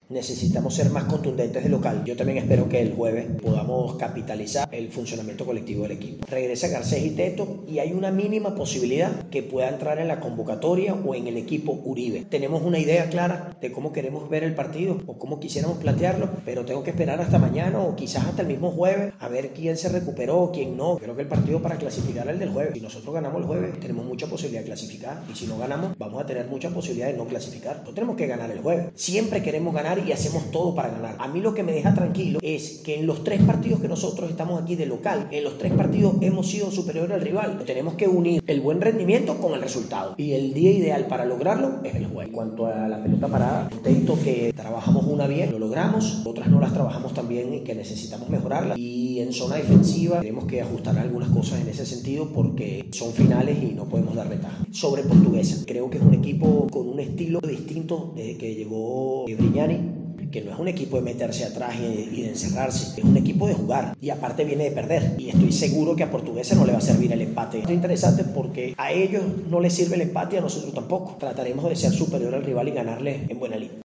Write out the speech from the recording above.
necesitamos ser más contundentes de local. Yo también espero que el jueves podamos capitalizar el funcionamiento colectivo del equipo. Regresa Garcés y Teto y hay una mínima posibilidad que pueda entrar en la convocatoria o en el equipo Uribe. Tenemos una idea clara de cómo queremos ver el partido o cómo quisiéramos plantearlo, pero tengo que esperar hasta mañana o quizás hasta el mismo jueves a ver quién se recuperó, quién no. Creo que el partido para clasificar es el del jueves. Si nosotros ganamos el jueves, tenemos mucha posibilidad de clasificar, y si no ganamos, vamos a tener mucha posibilidad de no clasificar. No tenemos que ganar el jueves. Siempre queremos ganar y hacemos todo para ganar. A mí lo que me deja tranquilo es que en los 3 partidos que nosotros estamos aquí de local, en los 3 partidos hemos sido superiores al rival. Tenemos que unir el buen rendimiento con el resultado, y el día ideal para lograrlo es el jueves. En cuanto a la pelota parada, intento que trabajamos una bien, lo logramos, otras no las trabajamos tan bien y que necesitamos mejorarlas, y en zona defensiva tenemos que ajustar algunas cosas en ese sentido porque son finales y no podemos dar ventaja. Sobre Portuguesa, creo que es un equipo con un estilo distinto desde que llegó Brignani, que no es un equipo de meterse atrás y de encerrarse, es un equipo de jugar, y aparte viene de perder, y estoy seguro que a Portuguesa no le va a servir el empate. Es interesante porque a ellos no les sirve el empate y a nosotros tampoco. Trataremos de ser superior al rival y ganarle en buena línea.